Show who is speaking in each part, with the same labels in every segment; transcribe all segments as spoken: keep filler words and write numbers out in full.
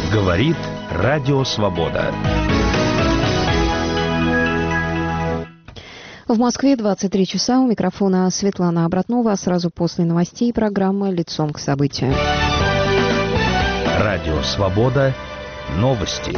Speaker 1: Говорит Радио Свобода.
Speaker 2: В Москве двадцать три часа. У микрофона Светлана Обратнова. Сразу после новостей программа «Лицом к событию».
Speaker 1: Радио Свобода. Новости.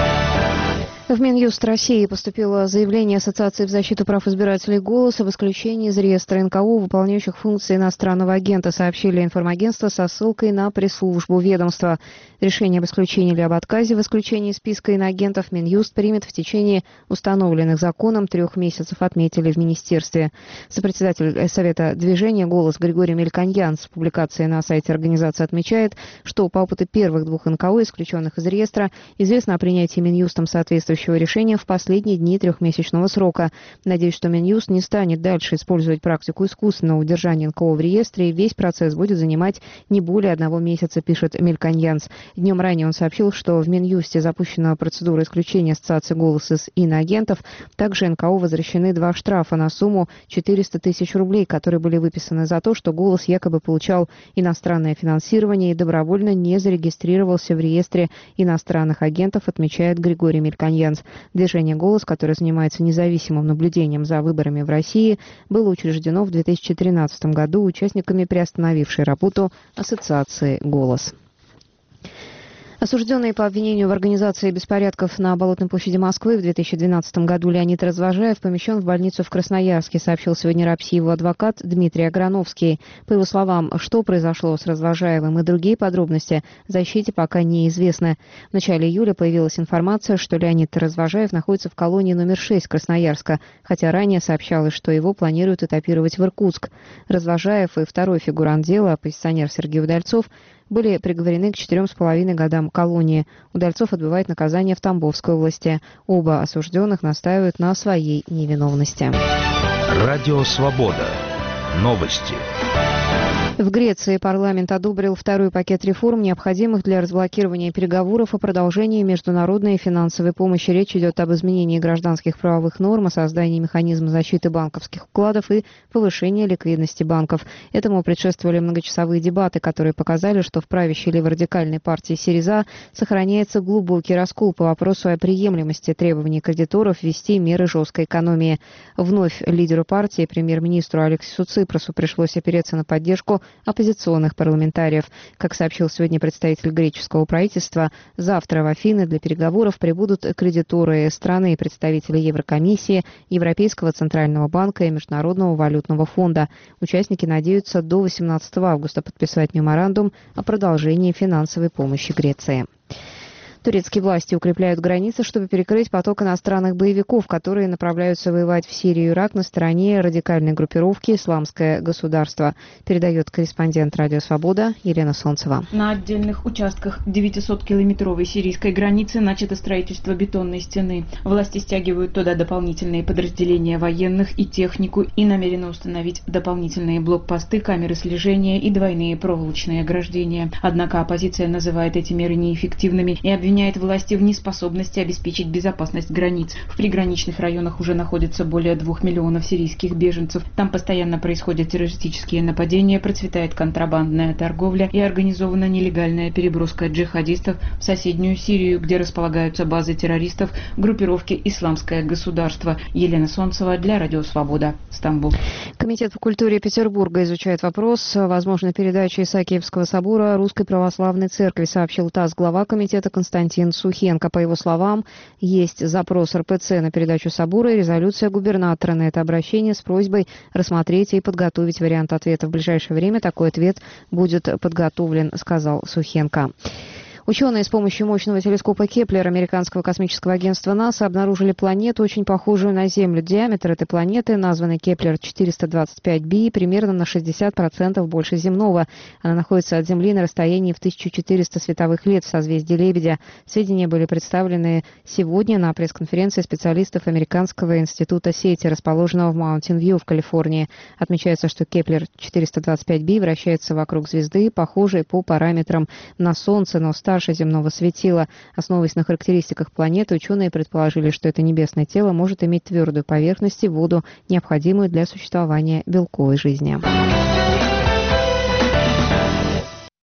Speaker 2: В Минюст России поступило заявление Ассоциации в защиту прав избирателей «Голос» об исключении из реестра эн ка о, выполняющих функции иностранного агента, сообщили информагентство со ссылкой на пресс-службу ведомства. Решение об исключении или об отказе в исключении из списка иноагентов Минюст примет в течение установленных законом трех месяцев, отметили в министерстве. Сопредседатель Совета движения «Голос» Григорий Мельконьян в публикации на сайте организации отмечает, что по опыту первых двух эн ка о, исключенных из реестра, известно о принятии Минюстом соответствующего решения в последние дни трехмесячного срока. Надеюсь, что Минюст не станет дальше использовать практику искусственного удержания эн ка о в реестре, и весь процесс будет занимать не более одного месяца, пишет Мельконьянс. Днем ранее он сообщил, что в Минюсте запущена процедура исключения Ассоциации «Голос» из иноагентов. Также эн ка о возвращены два штрафа на сумму четыреста тысяч рублей, которые были выписаны за то, что «Голос» якобы получал иностранное финансирование и добровольно не зарегистрировался в реестре иностранных агентов, отмечает Григорий Мельконьянс. Движение «Голос», которое занимается независимым наблюдением за выборами в России, было учреждено в две тысячи тринадцатом году участниками приостановившей работу Ассоциации «Голос». Осужденный по обвинению в организации беспорядков на Болотной площади Москвы в две тысячи двенадцатом году Леонид Развожаев помещен в больницу в Красноярске, сообщил сегодня РАПСИ его адвокат Дмитрий Аграновский. По его словам, что произошло с Развожаевым и другие подробности защите пока неизвестны. В начале июля появилась информация, что Леонид Развожаев находится в колонии номер шесть Красноярска, хотя ранее сообщалось, что его планируют этапировать в Иркутск. Развожаев и второй фигурант дела, оппозиционер Сергей Удальцов, были приговорены к четырем с половиной годам колонии. Удальцов отбывает наказание в Тамбовской области. Оба осужденных настаивают на своей невиновности.
Speaker 1: Радио Свобода. Новости.
Speaker 2: В Греции парламент одобрил второй пакет реформ, необходимых для разблокирования переговоров о продолжении международной финансовой помощи. Речь идет об изменении гражданских правовых норм, о создании механизма защиты банковских вкладов и повышении ликвидности банков. Этому предшествовали многочасовые дебаты, которые показали, что в правящей леворадикальной партии СИРИЗА сохраняется глубокий раскол по вопросу о приемлемости требований кредиторов ввести меры жесткой экономии. Вновь лидеру партии, премьер-министру Алексису Ципрасу, пришлось опереться на поддержку оппозиционных парламентариев. Как сообщил сегодня представитель греческого правительства, завтра в Афины для переговоров прибудут кредиторы страны и представители Еврокомиссии, Европейского центрального банка и Международного валютного фонда. Участники надеются до восемнадцатого августа подписать меморандум о продолжении финансовой помощи Греции. Турецкие власти укрепляют границы, чтобы перекрыть поток иностранных боевиков, которые направляются воевать в Сирию и Ирак на стороне радикальной группировки «Исламское государство», передает корреспондент «Радио Свобода» Елена Солнцева.
Speaker 3: На отдельных участках девятисоткилометровой сирийской границы начато строительство бетонной стены. Власти стягивают туда дополнительные подразделения военных и технику и намерены установить дополнительные блокпосты, камеры слежения и двойные проволочные ограждения. Однако оппозиция называет эти меры неэффективными и обвиняет обвиняет власти в неспособности обеспечить безопасность границ. В приграничных районах уже находится более двух миллионов сирийских беженцев. Там постоянно происходят террористические нападения, процветает контрабандная торговля и организована нелегальная переброска джихадистов в соседнюю Сирию, где располагаются базы террористов группировки «Исламское государство». Елена Солнцева для Радио Свобода, Стамбул.
Speaker 2: Комитет по культуре Петербурга изучает вопрос возможной передачи Исаакиевского собора Русской Православной Церкви, сообщил ТАСС глава комитета Константин Сухенко. По его словам, есть запрос эр пэ цэ на передачу собора и резолюция губернатора на это обращение с просьбой рассмотреть и подготовить вариант ответа. В ближайшее время такой ответ будет подготовлен, сказал Сухенко. Ученые с помощью мощного телескопа Кеплер американского космического агентства НАСА обнаружили планету, очень похожую на Землю. Диаметр этой планеты, названный Кеплер четыреста двадцать пять би, примерно на шестьдесят процентов больше земного. Она находится от Земли на расстоянии в тысячу четыреста световых лет в созвездии Лебедя. Сведения были представлены сегодня на пресс-конференции специалистов Американского института сети, расположенного в Маунтин-Вью в Калифорнии. Отмечается, что Кеплер четыреста двадцать пять би вращается вокруг звезды, похожей по параметрам на Солнце, но старше земного светила. Основываясь на характеристиках планеты, ученые предположили, что это небесное тело может иметь твердую поверхность и воду, необходимую для существования белковой жизни.